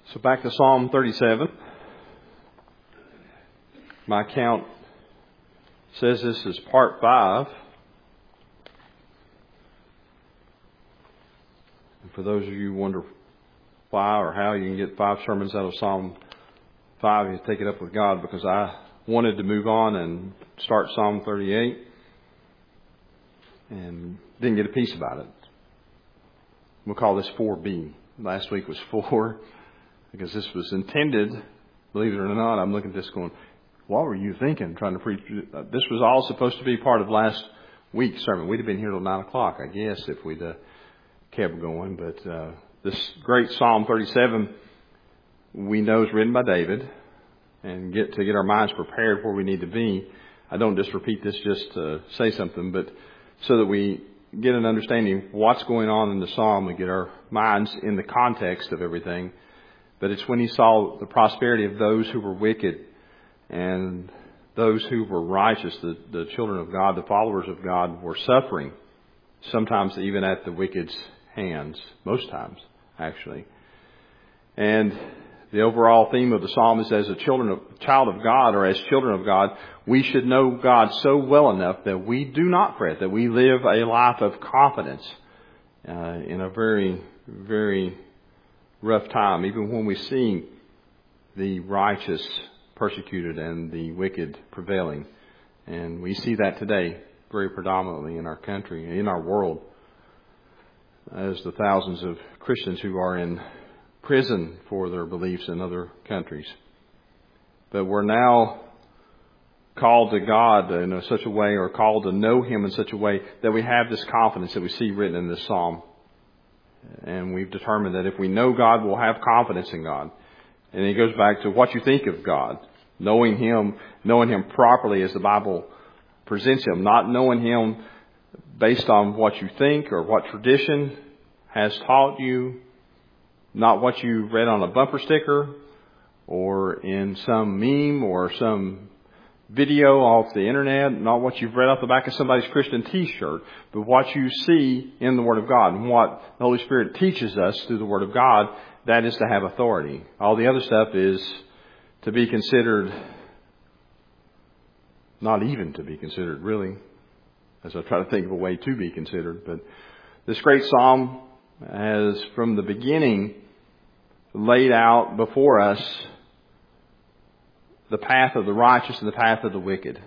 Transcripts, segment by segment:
So back to Psalm 37. My count says this is part 5. And for those of you who wonder why or how you can get 5 sermons out of Psalm 5, you take it up with God, because I wanted to move on and start Psalm 38 and didn't get a piece about it. We'll call this 4B. Last week was 4, because this was intended, believe it or not, I'm looking at this going, what were you thinking trying to preach? This was all supposed to be part of last week's sermon. We'd have been here till 9 o'clock, I guess, if we'd kept going. But this great Psalm 37, we know is written by David, and get our minds prepared where we need to be. I don't just repeat this just to say something, but so that we get an understanding of what's going on in the Psalm and get our minds in the context of everything. But it's when he saw the prosperity of those who were wicked and those who were righteous, the children of God, the followers of God, were suffering, sometimes even at the wicked's hands, most times, actually. And the overall theme of the psalm is, as a child of God, or as children of God, we should know God so well enough that we do not fret, that we live a life of confidence in a very, very rough time, even when we see the righteous persecuted and the wicked prevailing. And we see that today very predominantly in our country, in our world, as the thousands of Christians who are in prison for their beliefs in other countries. But we're now called to God in such a way, or called to know Him in such a way, that we have this confidence that we see written in this psalm. And we've determined that if we know God, we'll have confidence in God. And it goes back to what you think of God. Knowing Him properly as the Bible presents Him. Not knowing Him based on what you think or what tradition has taught you. Not what you read on a bumper sticker or in some meme or some video off the internet. Not what you've read off the back of somebody's Christian t-shirt. But what you see in the Word of God. And what the Holy Spirit teaches us through the Word of God, that is to have authority. All the other stuff is to be considered, not even to be considered, really, as I try to think of a way to be considered. But this great psalm has, from the beginning, laid out before us the path of the righteous and the path of the wicked.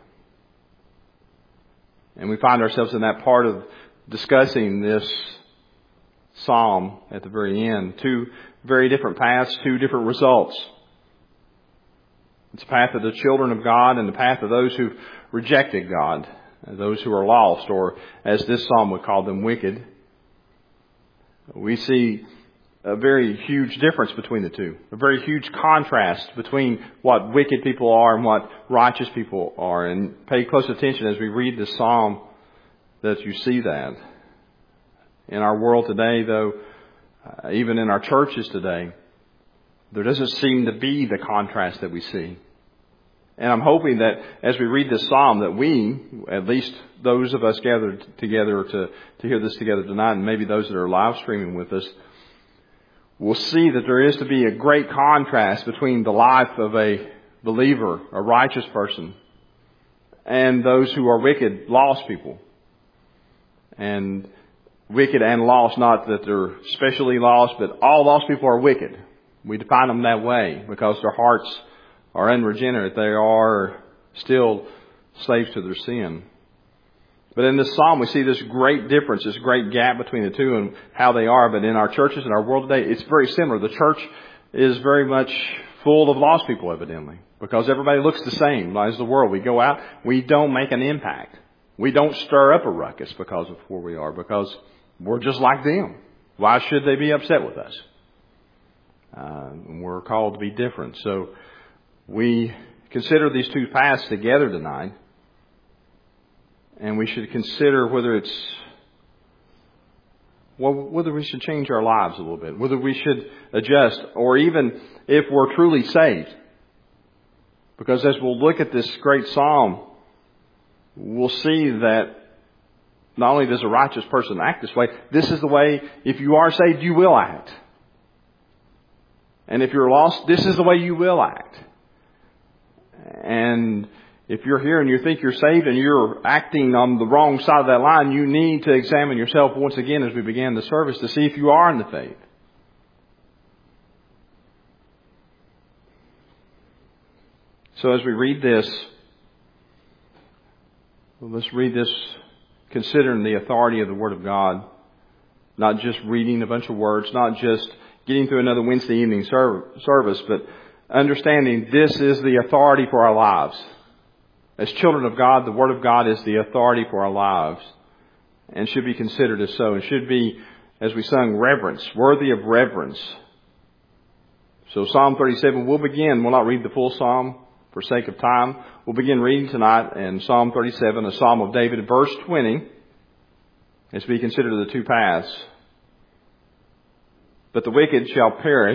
And we find ourselves in that part of discussing this psalm at the very end. 2 very different paths, 2 different results. It's the path of the children of God and the path of those who've rejected God, those who are lost, or as this psalm would call them, wicked. We see a very huge difference between the two, a very huge contrast between what wicked people are and what righteous people are. And pay close attention as we read this psalm that you see that. In our world today, though, even in our churches today, there doesn't seem to be the contrast that we see. And I'm hoping that as we read this psalm, that we, at least those of us gathered together to hear this together tonight, and maybe those that are live streaming with us, will see that there is to be a great contrast between the life of a believer, a righteous person, and those who are wicked, lost people. And wicked and lost, not that they're specially lost, but all lost people are wicked. We define them that way because their hearts are unregenerate. They are still slaves to their sin. But in this psalm, we see this great difference, this great gap between the two and how they are. But in our churches, in our world today, it's very similar. The church is very much full of lost people, evidently, because everybody looks the same as the world. We go out, we don't make an impact. We don't stir up a ruckus because of where we are, because we're just like them. Why should they be upset with us? We're called to be different. So we consider these 2 paths together tonight. And we should consider whether we should change our lives a little bit, whether we should adjust, or even if we're truly saved. Because as we'll look at this great psalm, we'll see that not only does a righteous person act this way, this is the way, if you are saved, you will act. And if you're lost, this is the way you will act. And if you're here and you think you're saved and you're acting on the wrong side of that line, you need to examine yourself once again as we begin the service to see if you are in the faith. So as we read this, let's read this considering the authority of the Word of God. Not just reading a bunch of words, not just getting through another Wednesday evening service, but understanding this is the authority for our lives. As children of God, the Word of God is the authority for our lives and should be considered as so. And should be, as we sung, reverence, worthy of reverence. So Psalm 37, we'll begin. We'll not read the full Psalm for sake of time. We'll begin reading tonight in Psalm 37, a Psalm of David, verse 20, as we consider the two paths. But the wicked shall perish,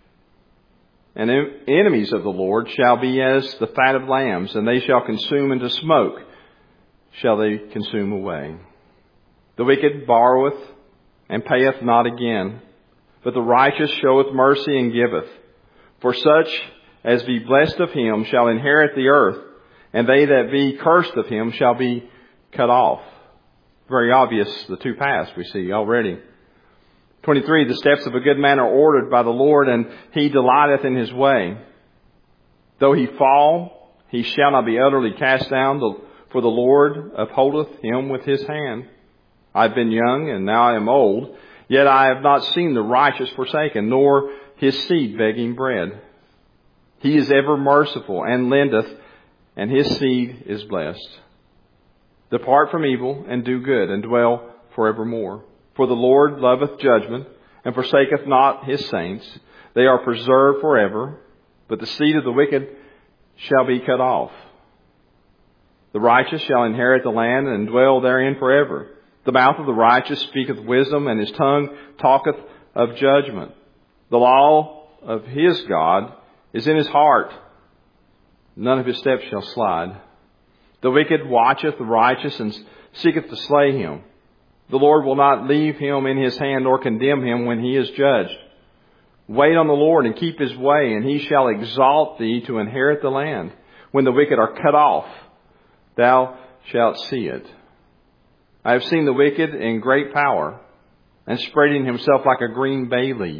and enemies of the Lord shall be as the fat of lambs, and they shall consume into smoke, shall they consume away. The wicked borroweth, and payeth not again, but the righteous showeth mercy and giveth. For such as be blessed of him shall inherit the earth, and they that be cursed of him shall be cut off. Very obvious, the two paths we see already. 23, the steps of a good man are ordered by the Lord, and he delighteth in his way. Though he fall, he shall not be utterly cast down, for the Lord upholdeth him with his hand. I have been young, and now I am old, yet I have not seen the righteous forsaken, nor his seed begging bread. He is ever merciful, and lendeth, and his seed is blessed. Depart from evil, and do good, and dwell forevermore. For the Lord loveth judgment, and forsaketh not his saints. They are preserved forever, but the seed of the wicked shall be cut off. The righteous shall inherit the land, and dwell therein forever. The mouth of the righteous speaketh wisdom, and his tongue talketh of judgment. The law of his God is in his heart. None of his steps shall slide. The wicked watcheth the righteous, and seeketh to slay him. The Lord will not leave him in his hand, nor condemn him when he is judged. Wait on the Lord, and keep his way, and he shall exalt thee to inherit the land. When the wicked are cut off, thou shalt see it. I have seen the wicked in great power, and spreading himself like a green bay leaf.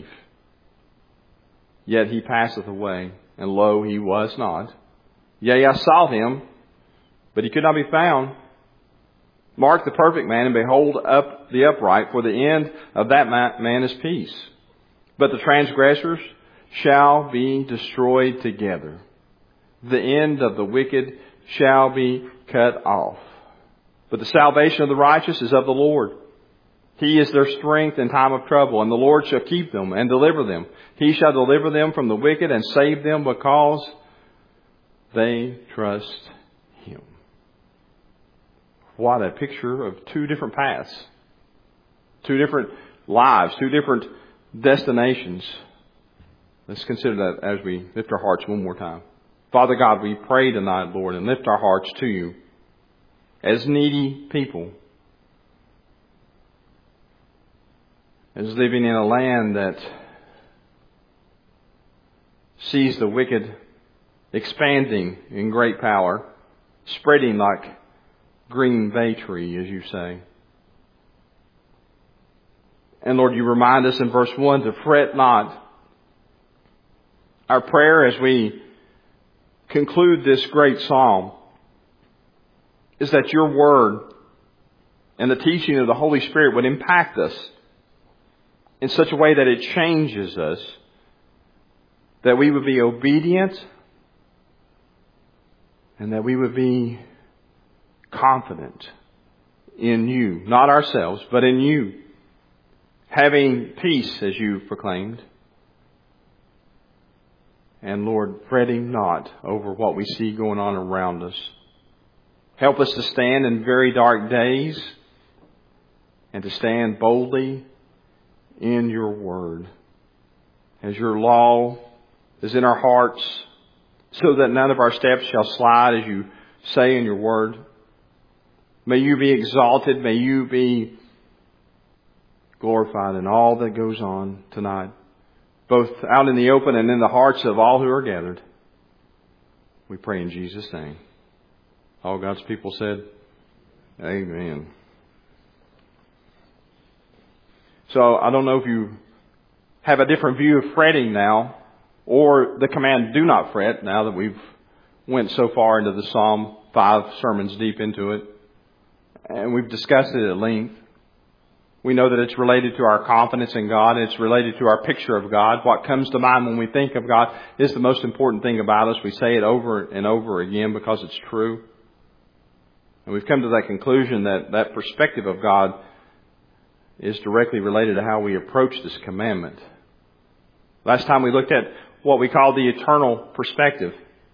Yet he passeth away, and lo, he was not. Yea, I saw him, but he could not be found. Mark the perfect man, and behold up the upright, for the end of that man is peace. But the transgressors shall be destroyed together. The end of the wicked shall be cut off. But the salvation of the righteous is of the Lord. He is their strength in time of trouble, and the Lord shall keep them and deliver them. He shall deliver them from the wicked and save them because they trust Him. What a picture of two different paths, two different lives, two different destinations. Let's consider that as we lift our hearts one more time. Father God, we pray tonight, Lord, and lift our hearts to You as needy people, as living in a land that sees the wicked expanding in great power, spreading like green bay tree, as You say. And Lord, You remind us in verse 1 to fret not. Our prayer as we conclude this great psalm is that Your word and the teaching of the Holy Spirit would impact us in such a way that it changes us, that we would be obedient and that we would be confident in You, not ourselves, but in You, having peace as You proclaimed. And Lord, fretting not over what we see going on around us. Help us to stand in very dark days and to stand boldly in Your word, as Your law is in our hearts, so that none of our steps shall slide, as You say in Your word. May You be exalted. May You be glorified in all that goes on tonight. both out in the open and in the hearts of all who are gathered. We pray in Jesus' name. All God's people said, Amen. So I don't know if you have a different view of fretting now, or the command do not fret, now that we've went so far into the Psalm, 5 sermons deep into it. And we've discussed it at length. We know that it's related to our confidence in God. It's related to our picture of God. What comes to mind when we think of God is the most important thing about us. We say it over and over again because it's true. And we've come to that conclusion that that perspective of God is directly related to how we approach this commandment. Last time we looked at what we call the eternal perspective.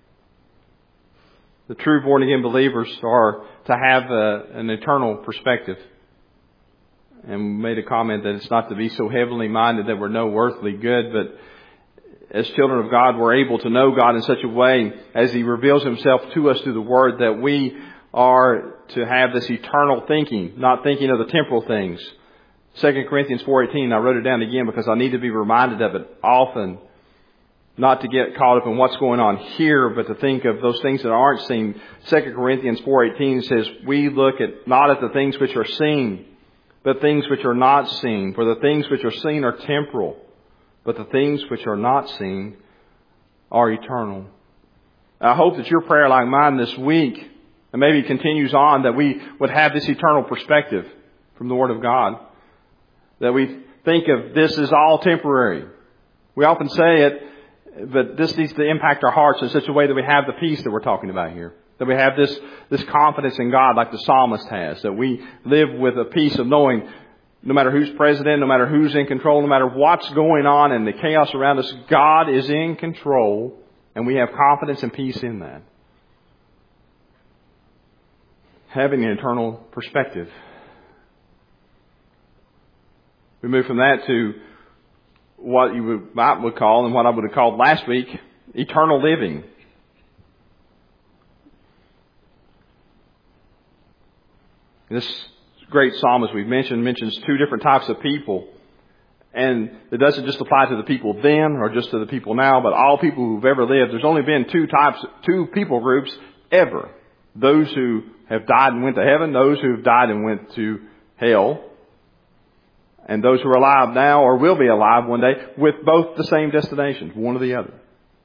The true born-again believers are to have an eternal perspective. And we made a comment that it's not to be so heavenly minded that we're no earthly good, but as children of God, we're able to know God in such a way as He reveals Himself to us through the Word that we are to have this eternal thinking, not thinking of the temporal things. 2 Corinthians 4:18, I wrote it down again because I need to be reminded of it often. Not to get caught up in what's going on here, but to think of those things that aren't seen. 2 Corinthians 4:18 says, we look not at the things which are seen, but things which are not seen. For the things which are seen are temporal, but the things which are not seen are eternal. I hope that your prayer, like mine this week, and maybe continues on, that we would have this eternal perspective from the Word of God. That we think of this as all temporary. We often say it, but this needs to impact our hearts in such a way that we have the peace that we're talking about here. That we have this confidence in God like the psalmist has. That we live with a peace of knowing no matter who's president, no matter who's in control, no matter what's going on and the chaos around us, God is in control and we have confidence and peace in that. Having an eternal perspective. We move from that to what you would call, and what I would have called last week, eternal living. This great psalm, as we've mentions two different types of people. And it doesn't just apply to the people then or just to the people now, but all people who've ever lived. There's only been two people groups ever. Those who have died and went to heaven, those who have died and went to hell. And those who are alive now or will be alive one day with both the same destinations, one or the other.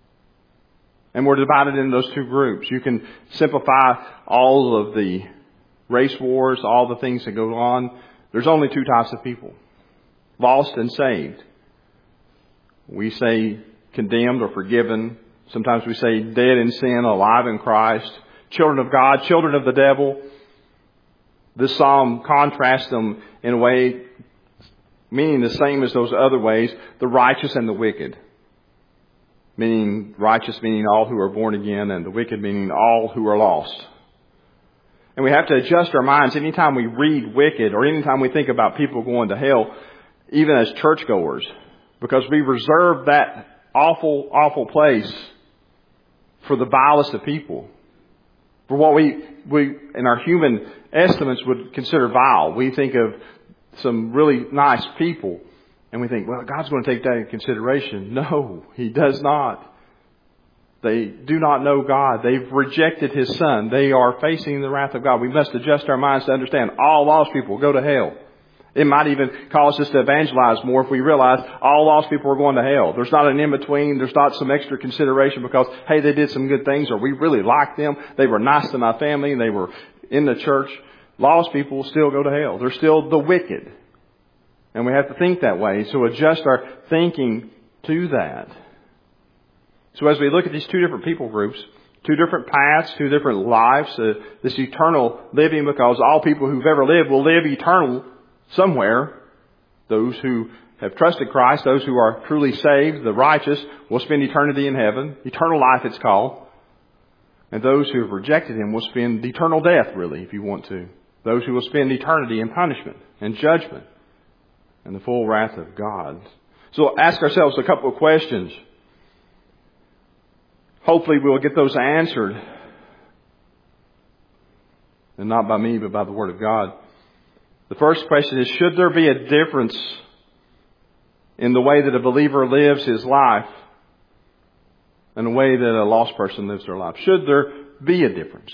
And we're divided into those two groups. You can simplify all of the race wars, all the things that go on. There's only two types of people. Lost and saved. We say condemned or forgiven. Sometimes we say dead in sin, alive in Christ. Children of God, children of the devil. This psalm contrasts them in a way meaning the same as those other ways, the righteous and the wicked. Meaning righteous meaning all who are born again, and the wicked meaning all who are lost. And we have to adjust our minds anytime we read wicked or anytime we think about people going to hell, even as churchgoers, because we reserve that awful, awful place for the vilest of people. For what we in our human estimates would consider vile. We think of some really nice people, and we think, well, God's going to take that into consideration. No, He does not. They do not know God. They've rejected His Son. They are facing the wrath of God. We must adjust our minds to understand all lost people go to hell. It might even cause us to evangelize more if we realize all lost people are going to hell. There's not an in-between. There's not some extra consideration because, hey, they did some good things, or we really like them. They were nice to my family and they were in the church. Lost people still go to hell. They're still the wicked. And we have to think that way. So adjust our thinking to that. So as we look at these two different people groups, two different paths, two different lives, this eternal living, because all people who've ever lived will live eternal somewhere. Those who have trusted Christ, those who are truly saved, the righteous, will spend eternity in heaven. Eternal life it's called. And those who have rejected Him will spend eternal death, really, if you want to. Those who will spend eternity in punishment and judgment and the full wrath of God. So ask ourselves a couple of questions. Hopefully we'll get those answered. And not by me, but by the Word of God. The first question is, should there be a difference in the way that a believer lives his life and the way that a lost person lives their life? Should there be a difference?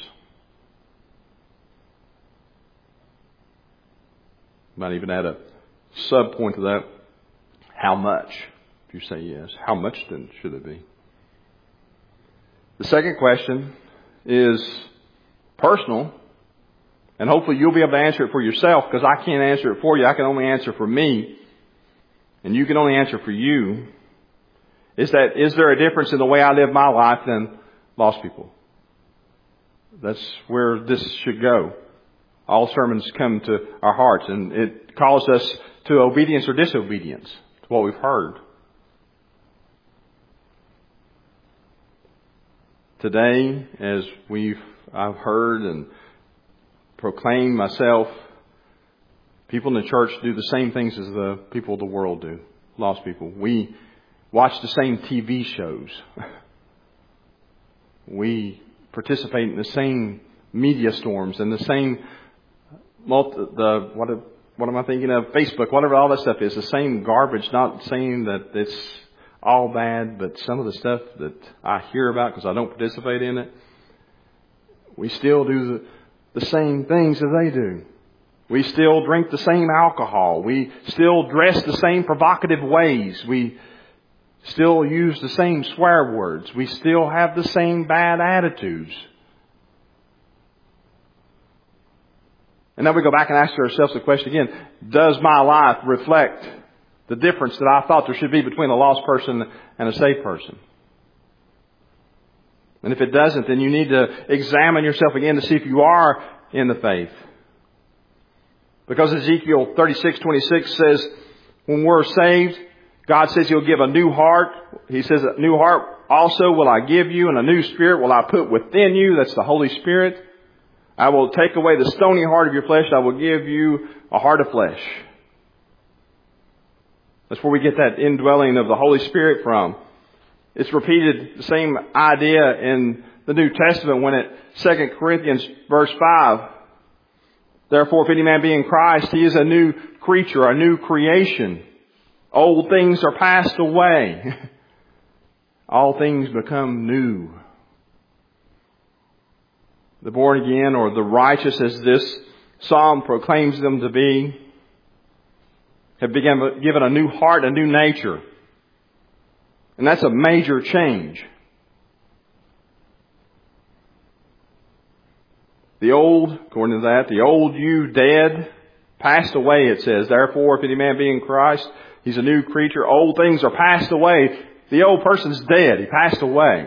Might even add a sub-point to that. How much? If you say yes, how much then should it be? The second question is personal, and hopefully you'll be able to answer it for yourself, because I can't answer it for you. I can only answer for me, and you can only answer for you. Is there a difference in the way I live my life than lost people? That's where this should go. All sermons come to our hearts, and it calls us to obedience or disobedience to what we've heard. Today, as I've heard and proclaimed myself, people in the church do the same things as the people of the world do, lost people. We watch the same TV shows. We participate in the same media storms and the same what am I thinking of? Facebook, whatever all that stuff is, the same garbage. Not saying that it's all bad, but some of the stuff that I hear about because I don't participate in it, we still do the same things that they do. We still drink the same alcohol. We still dress the same provocative ways. We still use the same swear words. We still have the same bad attitudes. And then we go back and ask ourselves the question again, does my life reflect the difference that I thought there should be between a lost person and a saved person? And if it doesn't, then you need to examine yourself again to see if you are in the faith. Because Ezekiel 36:26 says, when we're saved, God says He'll give a new heart. He says, a new heart also will I give you, and a new spirit will I put within you. That's the Holy Spirit. I will take away the stony heart of your flesh. I will give you a heart of flesh. That's where we get that indwelling of the Holy Spirit from. It's repeated, the same idea in the New Testament when it 2 Corinthians verse 5. Therefore, if any man be in Christ, he is a new creature, a new creation. Old things are passed away. All things become new. The born again, or the righteous, as this psalm proclaims them to be, have been given a new heart, a new nature. And that's a major change. The old, according to that, the old you dead, passed away, it says. Therefore, if any man be in Christ, he's a new creature. Old things are passed away. The old person's dead. He passed away.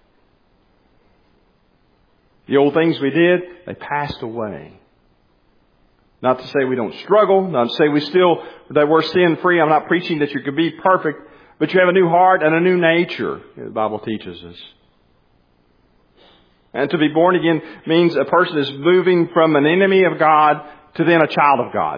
The old things we did, they passed away. Not to say we don't struggle, not to say that we're sin free. I'm not preaching that you can be perfect, but you have a new heart and a new nature, the Bible teaches us. And to be born again means a person is moving from an enemy of God to then a child of God.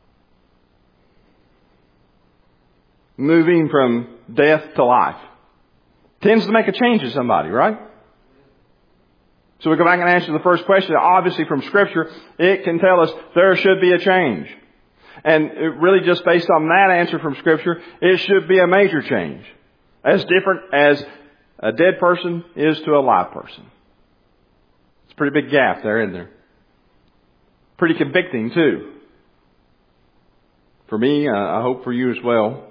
Moving from death to life. Tends to make a change in somebody, right? So we go back and answer the first question. Obviously from Scripture, it can tell us there should be a change. And it really just based on that answer from Scripture, it should be a major change. As different as a dead person is to a live person. It's a pretty big gap there, isn't there? Pretty convicting too. For me, I hope for you as well.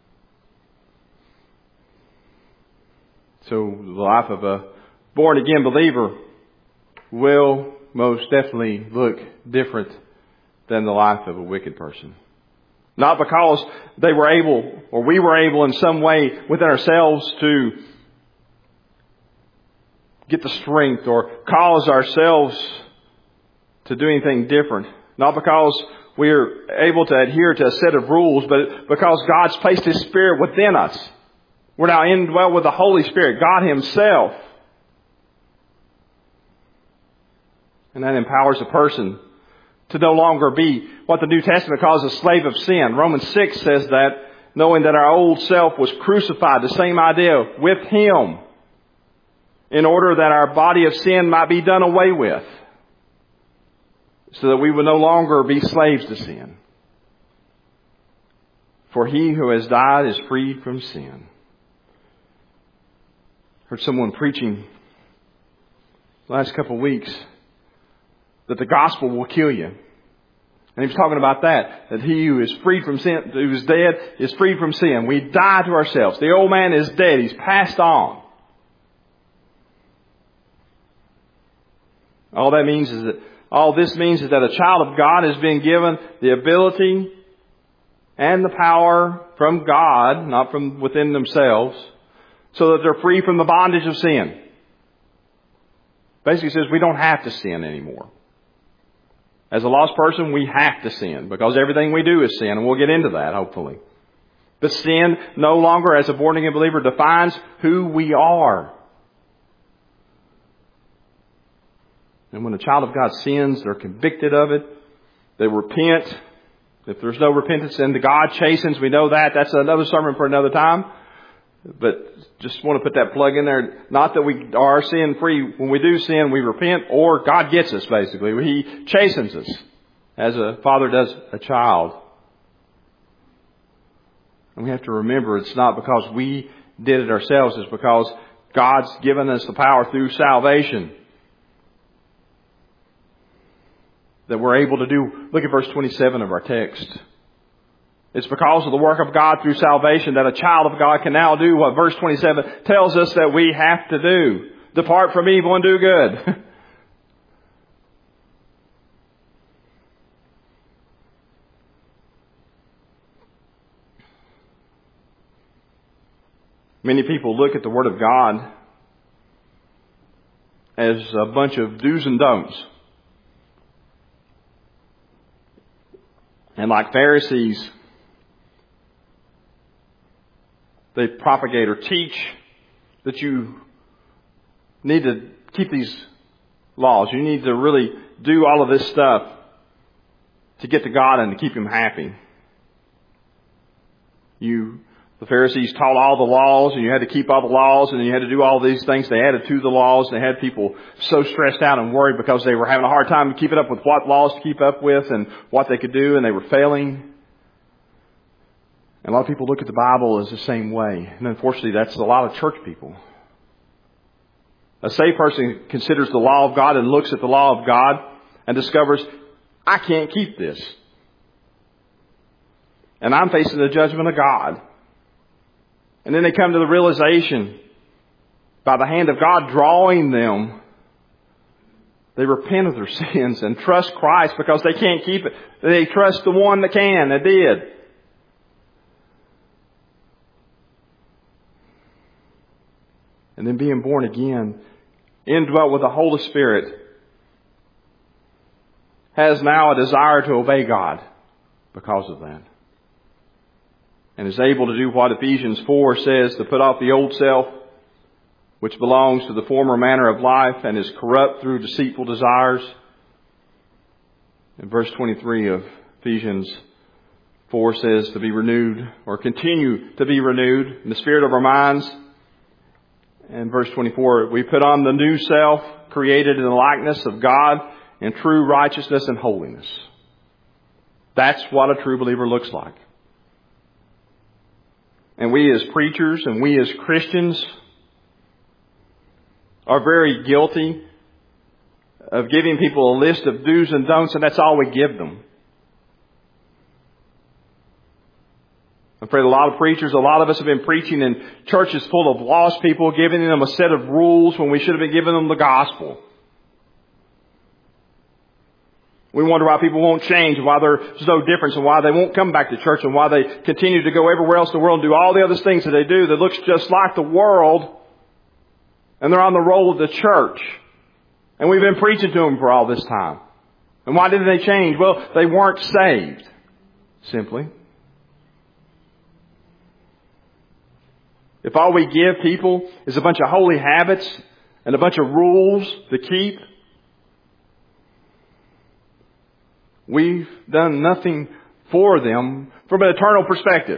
So the life of a born again believer will most definitely look different than the life of a wicked person. Not because they were able, or we were able in some way within ourselves to get the strength or cause ourselves to do anything different. Not because we're able to adhere to a set of rules, but because God's placed His Spirit within us. We're now indwelt with the Holy Spirit, God Himself. And that empowers a person to no longer be what the New Testament calls a slave of sin. Romans 6 says that, knowing that our old self was crucified, the same idea, with Him, in order that our body of sin might be done away with, so that we would no longer be slaves to sin. For he who has died is freed from sin. Heard someone preaching the last couple of weeks that the gospel will kill you. And he was talking about that he who is freed from sin, who is dead, is freed from sin. We die to ourselves. The old man is dead. He's passed on. All this means is that a child of God has been given the ability and the power from God, not from within themselves, so that they're free from the bondage of sin. Basically says we don't have to sin anymore. As a lost person, we have to sin because everything we do is sin, and we'll get into that, hopefully. But sin no longer, as a born-again believer, defines who we are. And when a child of God sins, they're convicted of it. They repent. If there's no repentance, then God chastens. We know that. That's another sermon for another time. But just want to put that plug in there. Not that we are sin free. When we do sin, we repent, or God gets us, basically. He chastens us, as a father does a child. And we have to remember it's not because we did it ourselves. It's because God's given us the power through salvation that we're able to do. Look at verse 27 of our text. It's because of the work of God through salvation that a child of God can now do what verse 27 tells us that we have to do. Depart from evil and do good. Many people look at the Word of God as a bunch of do's and don'ts. And like Pharisees, they propagate or teach that you need to keep these laws. You need to really do all of this stuff to get to God and to keep Him happy. The Pharisees taught all the laws, and you had to keep all the laws, and you had to do all these things they added to the laws. They had people so stressed out and worried because they were having a hard time keeping up with what laws to keep up with and what they could do, and they were failing. And a lot of people look at the Bible as the same way. And unfortunately, that's a lot of church people. A saved person considers the law of God and looks at the law of God and discovers, I can't keep this. And I'm facing the judgment of God. And then they come to the realization, by the hand of God drawing them, they repent of their sins and trust Christ because they can't keep it. They trust the one that can, that did. And then being born again, indwelt with the Holy Spirit, has now a desire to obey God because of that. And is able to do what Ephesians 4 says, to put off the old self, which belongs to the former manner of life and is corrupt through deceitful desires. And verse 23 of Ephesians 4 says to be renewed, or continue to be renewed in the spirit of our minds. And verse 24, we put on the new self, created in the likeness of God in true righteousness and holiness. That's what a true believer looks like. And we as preachers and we as Christians are very guilty of giving people a list of do's and don'ts, and that's all we give them. I'm afraid a lot of preachers, a lot of us have been preaching in churches full of lost people, giving them a set of rules when we should have been giving them the gospel. We wonder why people won't change, and why there's no difference, and why they won't come back to church, and why they continue to go everywhere else in the world and do all the other things that they do that looks just like the world, and they're on the roll of the church. And we've been preaching to them for all this time. And why didn't they change? Well, they weren't saved, simply. If all we give people is a bunch of holy habits and a bunch of rules to keep, we've done nothing for them from an eternal perspective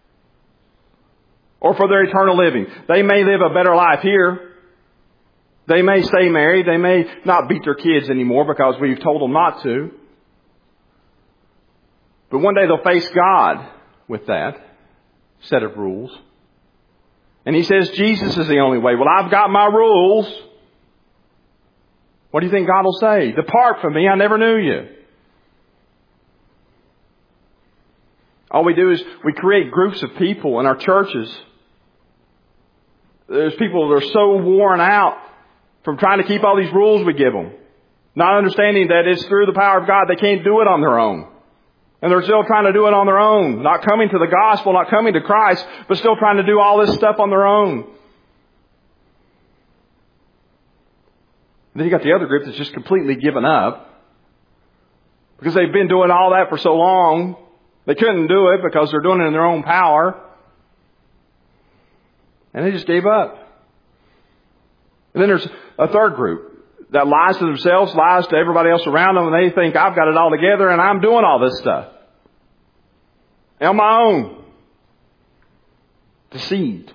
or for their eternal living. They may live a better life here. They may stay married. They may not beat their kids anymore because we've told them not to. But one day they'll face God with that set of rules. And he says Jesus is the only way. Well, I've got my rules. What do you think God will say? Depart from me, I never knew you. All we do is we create groups of people in our churches. There's people that are so worn out from trying to keep all these rules we give them. Not understanding that it's through the power of God. They can't do it on their own. And they're still trying to do it on their own. Not coming to the gospel, not coming to Christ, but still trying to do all this stuff on their own. And then you got the other group that's just completely given up. Because they've been doing all that for so long. They couldn't do it because they're doing it in their own power. And they just gave up. And then there's a third group that lies to themselves, lies to everybody else around them, and they think, I've got it all together and I'm doing all this stuff on my own. Deceived.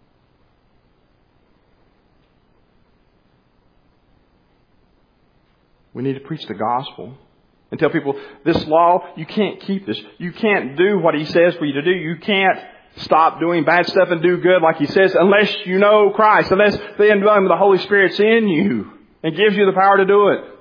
We need to preach the gospel and tell people, this law, you can't keep this. You can't do what He says for you to do. You can't stop doing bad stuff and do good like He says unless you know Christ, unless the indwelling of the Holy Spirit's in you and gives you the power to do it.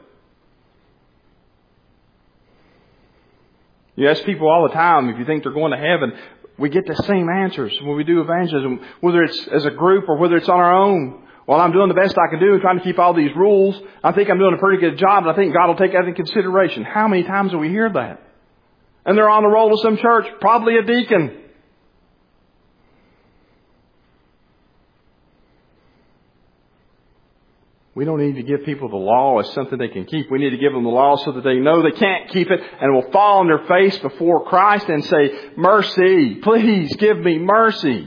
You ask people all the time if you think they're going to heaven. We get the same answers when we do evangelism, whether it's as a group or whether it's on our own. Well, I'm doing the best I can do, trying to keep all these rules. I think I'm doing a pretty good job, and I think God will take that into consideration. How many times do we hear that? And they're on the roll of some church, probably a deacon. We don't need to give people the law as something they can keep. We need to give them the law so that they know they can't keep it and will fall on their face before Christ and say, mercy, please give me mercy.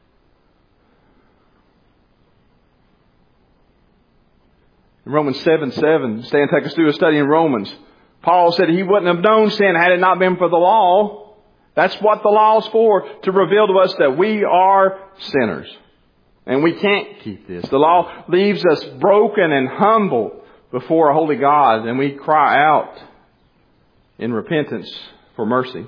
In Romans 7:7, Stan took us through a study in Romans. Paul said he wouldn't have known sin had it not been for the law. That's what the law is for, to reveal to us that we are sinners. And we can't keep this. The law leaves us broken and humble before a holy God, and we cry out in repentance for mercy.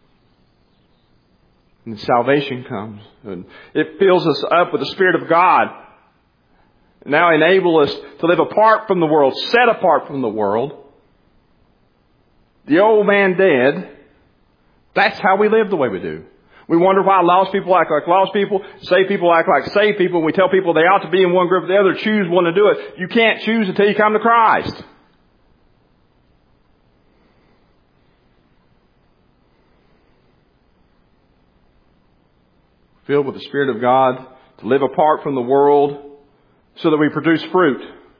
And salvation comes. And it fills us up with the Spirit of God. Now enable us to live apart from the world, set apart from the world. The old man dead. That's how we live the way we do. We wonder why lost people act like lost people, saved people act like saved people. We tell people they ought to be in one group or the other, choose one to do it. You can't choose until you come to Christ. Filled with the Spirit of God to live apart from the world so that we produce fruit.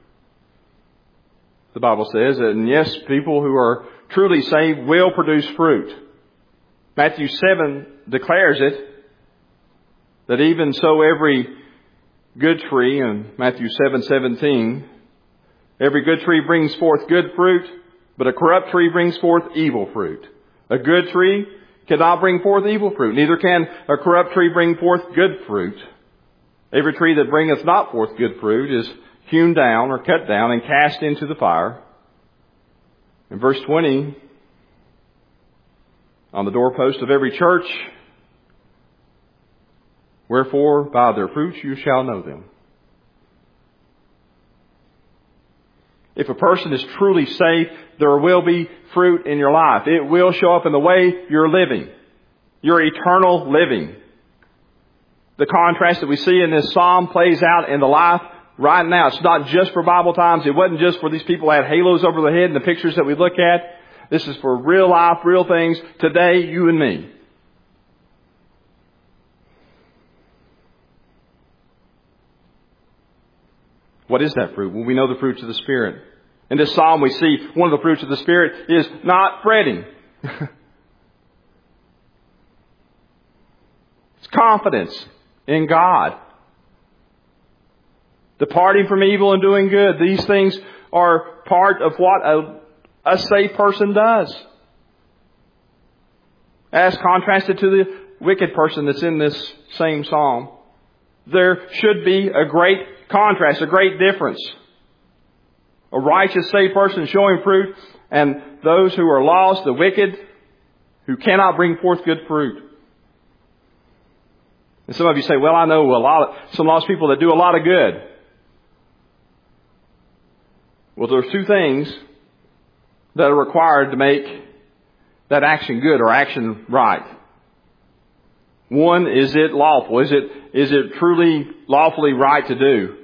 The Bible says that, and yes, people who are truly saved will produce fruit. Matthew 7 declares it, that even so every good tree, in Matthew 7:17, every good tree brings forth good fruit, but a corrupt tree brings forth evil fruit. A good tree cannot bring forth evil fruit, neither can a corrupt tree bring forth good fruit. Every tree that bringeth not forth good fruit is hewn down or cut down and cast into the fire. In verse 20, on the doorpost of every church, wherefore by their fruits you shall know them. If a person is truly saved, there will be fruit in your life. It will show up in the way you're living, your eternal living. The contrast that we see in this psalm plays out in the life right now. It's not just for Bible times. It wasn't just for these people that had halos over their head and the pictures that we look at. This is for real life, real things, today, you and me. What is that fruit? Well, we know the fruits of the Spirit. In this psalm we see one of the fruits of the Spirit is not fretting. It's confidence in God. Departing from evil and doing good. These things are part of what a saved person does. As contrasted to the wicked person that's in this same psalm. There should be a great contrast, a great difference. A righteous, saved person showing fruit, and those who are lost, the wicked, who cannot bring forth good fruit. And some of you say, well, I know some lost people that do a lot of good. Well, there's two things that are required to make that action good or action right. One, is it lawful? Is it truly lawfully right to do?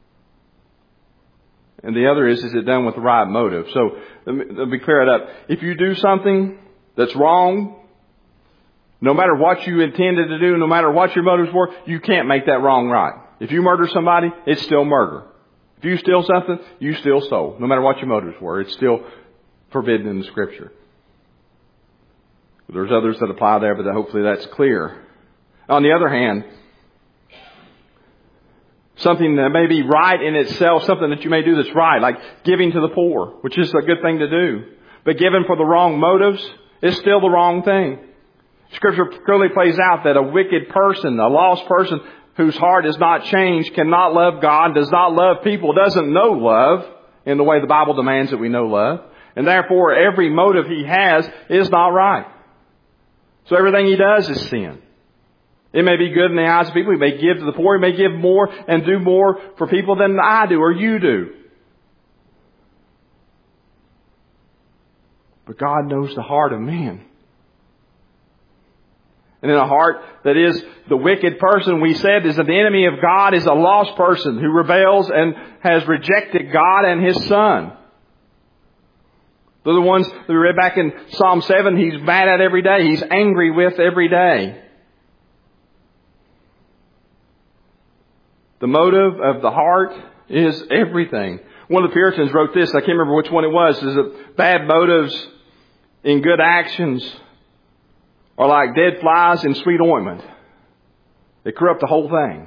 And the other is it done with the right motive? So let me clear it up. If you do something that's wrong, no matter what you intended to do, no matter what your motives were, you can't make that wrong right. If you murder somebody, it's still murder. If you steal something, you still stole. No matter what your motives were, it's still forbidden in the Scripture. There's others that apply there, but hopefully that's clear. On the other hand, something that may be right in itself, something that you may do that's right, like giving to the poor, which is a good thing to do. But given for the wrong motives, is still the wrong thing. Scripture clearly plays out that a wicked person, a lost person whose heart is not changed, cannot love God, does not love people, doesn't know love in the way the Bible demands that we know love. And therefore, every motive he has is not right. So everything he does is sin. It may be good in the eyes of people. He may give to the poor. He may give more and do more for people than I do or you do. But God knows the heart of man. And in a heart that is the wicked person, we said, is the enemy of God, is a lost person who rebels and has rejected God and His Son. They're the ones that we read back in Psalm 7, he's mad at every day. He's angry with every day. The motive of the heart is everything. One of the Puritans wrote this, I can't remember which one it was, is that bad motives in good actions are like dead flies in sweet ointment. They corrupt the whole thing.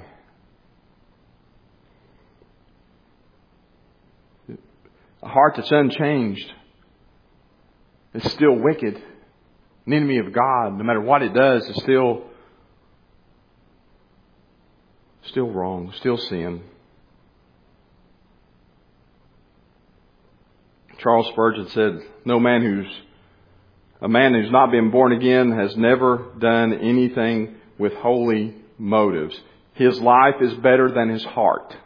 A heart that's unchanged is still wicked. An enemy of God, no matter what it does, is still wrong, still sin. Charles Spurgeon said, a man who's not been born again has never done anything with holy motives. His life is better than his heart.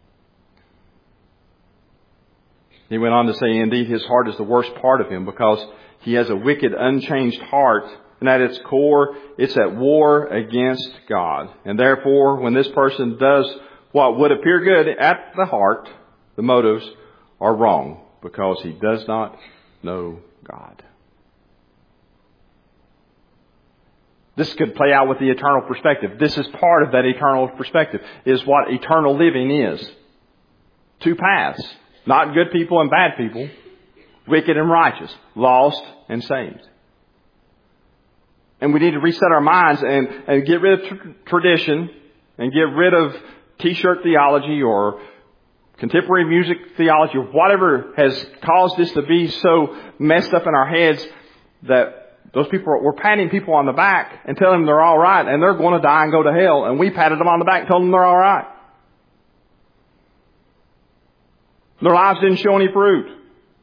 He went on to say, indeed, his heart is the worst part of him because he has a wicked, unchanged heart. And at its core, it's at war against God. And therefore, when this person does what would appear good at the heart, the motives are wrong because he does not know God. This could play out with the eternal perspective. This is part of that eternal perspective, is what eternal living is. Two paths. Not good people and bad people. Wicked and righteous. Lost and saved. And we need to reset our minds and get rid of tradition and get rid of t-shirt theology or contemporary music theology or whatever has caused this to be so messed up in our heads that those people, we're patting people on the back and telling them they're all right and they're going to die and go to hell. And we patted them on the back and told them they're all right. Their lives didn't show any fruit.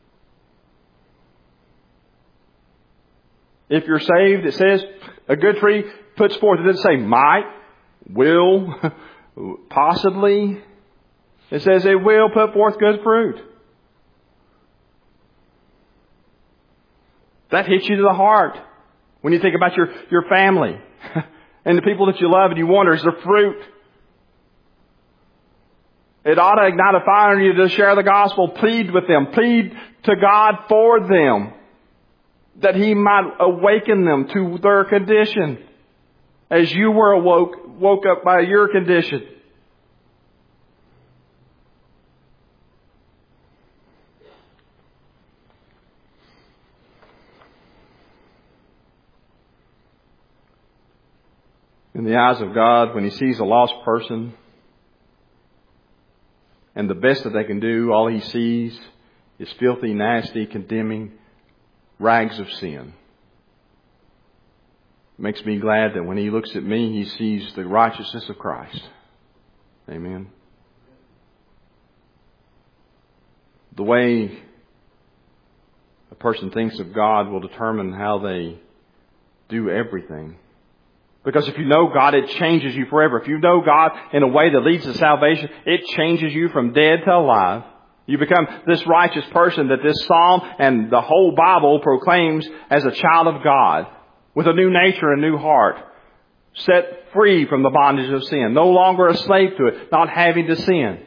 If you're saved, it says a good tree puts forth. It doesn't say might, will, possibly. It says it will put forth good fruit. That hits you to the heart when you think about your family and the people that you love and you wonder, is there fruit? It ought to ignite a fire in you to share the gospel. Plead with them. Plead to God for them, that He might awaken them to their condition as you were woke up by your condition. In the eyes of God, when He sees a lost person and the best that they can do, all He sees is filthy, nasty, condemning rags of sin. It makes me glad that when He looks at me, He sees the righteousness of Christ. Amen. The way a person thinks of God will determine how they do everything. Because if you know God, it changes you forever. If you know God in a way that leads to salvation, it changes you from dead to alive. You become this righteous person that this psalm and the whole Bible proclaims as a child of God, with a new nature, a new heart, set free from the bondage of sin, no longer a slave to it, not having to sin.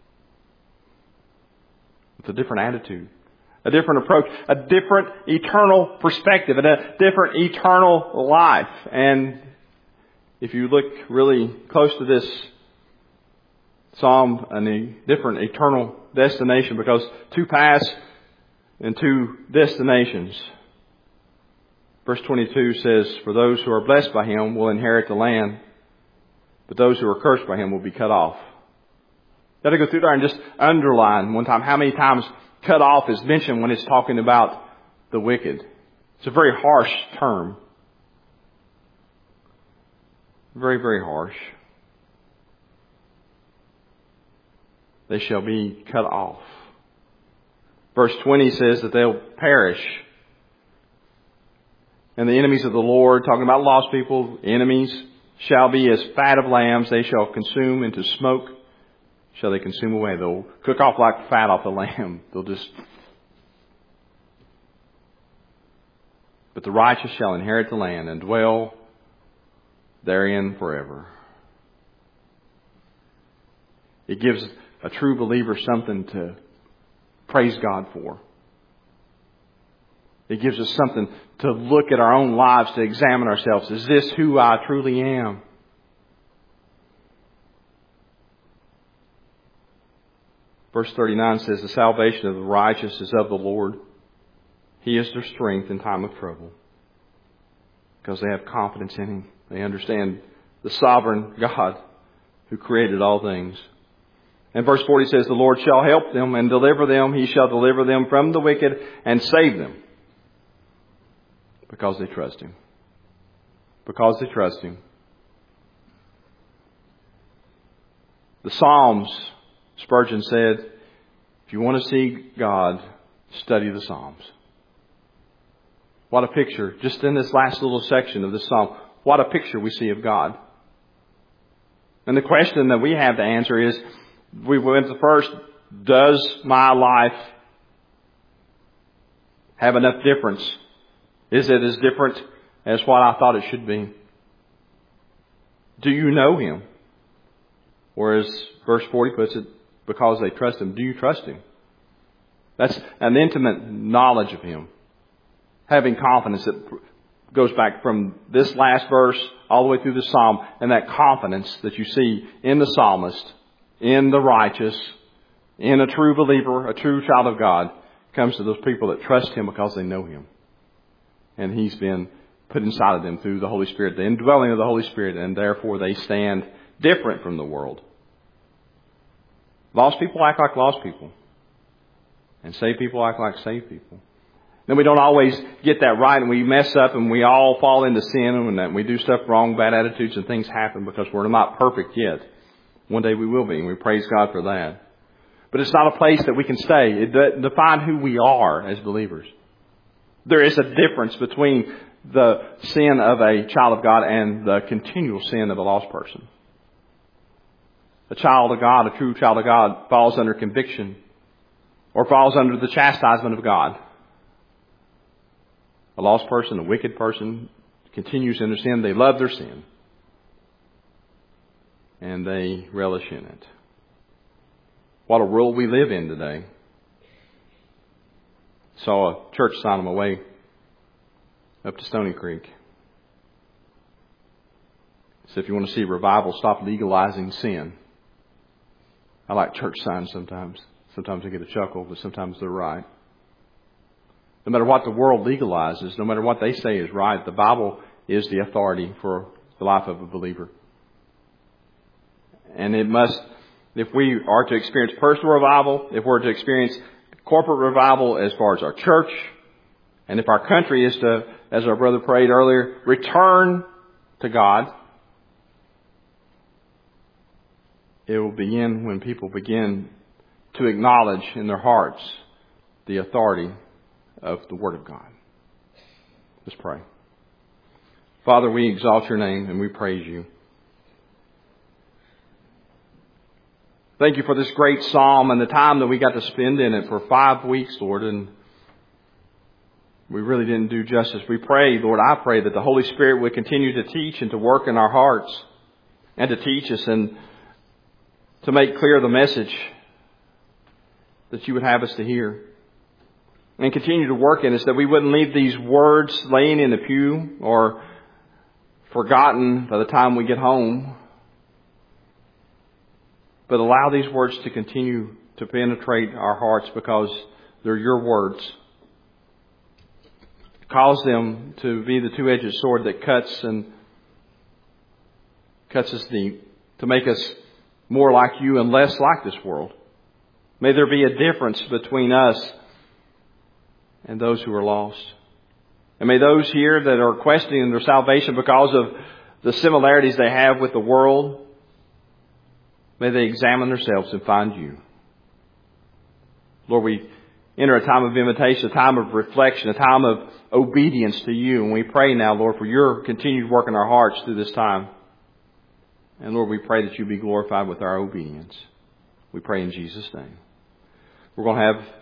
With a different attitude, a different approach, a different eternal perspective, and a different eternal life. And if you look really close to this psalm, and a different eternal destination, because two paths and two destinations. Verse 22 says, "For those who are blessed by Him will inherit the land, but those who are cursed by Him will be cut off." Got to go through there and just underline one time how many times cut off is mentioned when it's talking about the wicked. It's a very harsh term. Very, very harsh. They shall be cut off. Verse 20 says that they'll perish. And the enemies of the Lord, talking about lost people, enemies, shall be as fat of lambs. They shall consume into smoke. Shall they consume away? They'll cook off like fat off the lamb. They'll just... But the righteous shall inherit the land and dwell therein forever. It gives a true believer something to praise God for. It gives us something to look at our own lives, to examine ourselves. Is this who I truly am? Verse 39 says, "The salvation of the righteous is of the Lord. He is their strength in time of trouble." Because they have confidence in Him. They understand the sovereign God who created all things. And verse 40 says, "The Lord shall help them and deliver them. He shall deliver them from the wicked and save them." Because they trust Him. Because they trust Him. The Psalms, Spurgeon said, if you want to see God, study the Psalms. What a picture, just in this last little section of this Psalm, what a picture we see of God. And the question that we have to answer is, we went to first, does my life have enough difference? Is it as different as what I thought it should be? Do you know Him? Or as verse 40 puts it, because they trust Him, do you trust Him? That's an intimate knowledge of Him. Having confidence that goes back from this last verse all the way through the Psalm, and that confidence that you see in the psalmist, in the righteous, in a true believer, a true child of God, comes to those people that trust Him because they know Him. And He's been put inside of them through the Holy Spirit, the indwelling of the Holy Spirit, and therefore they stand different from the world. Lost people act like lost people. And saved people act like saved people. Then we don't always get that right, and we mess up, and we all fall into sin, and we do stuff wrong, bad attitudes, and things happen because we're not perfect yet. One day we will be, and we praise God for that. But it's not a place that we can stay. It doesn't define who we are as believers. There is a difference between the sin of a child of God and the continual sin of a lost person. A child of God, a true child of God, falls under conviction or falls under the chastisement of God. A lost person, a wicked person, continues in their sin. They love their sin. And they relish in it. What a world we live in today. Saw a church sign on my way up to Stony Creek. So if you want to see revival, stop legalizing sin. I like church signs sometimes. Sometimes I get a chuckle, but sometimes they're right. No matter what the world legalizes, no matter what they say is right, the Bible is the authority for the life of a believer. And it must, if we are to experience personal revival, if we're to experience corporate revival as far as our church, and if our country is to, as our brother prayed earlier, return to God, it will begin when people begin to acknowledge in their hearts the authority of the Word of God. Let's pray. Father, we exalt your name and we praise you. Thank you for this great psalm and the time that we got to spend in it for 5 weeks, Lord, and we really didn't do justice. We pray, Lord, I pray that the Holy Spirit would continue to teach and to work in our hearts and to teach us and to make clear the message that you would have us to hear. And continue to work in us, that we wouldn't leave these words laying in the pew or forgotten by the time we get home, but allow these words to continue to penetrate our hearts because they're your words. Cause them to be the two-edged sword that cuts us deep, to make us more like you and less like this world. May there be a difference between us and those who are lost. And may those here that are questioning their salvation because of the similarities they have with the world, may they examine themselves and find you. Lord, we enter a time of invitation, a time of reflection, a time of obedience to you. And we pray now, Lord, for your continued work in our hearts through this time. And Lord, we pray that you be glorified with our obedience. We pray in Jesus' name. We're going to have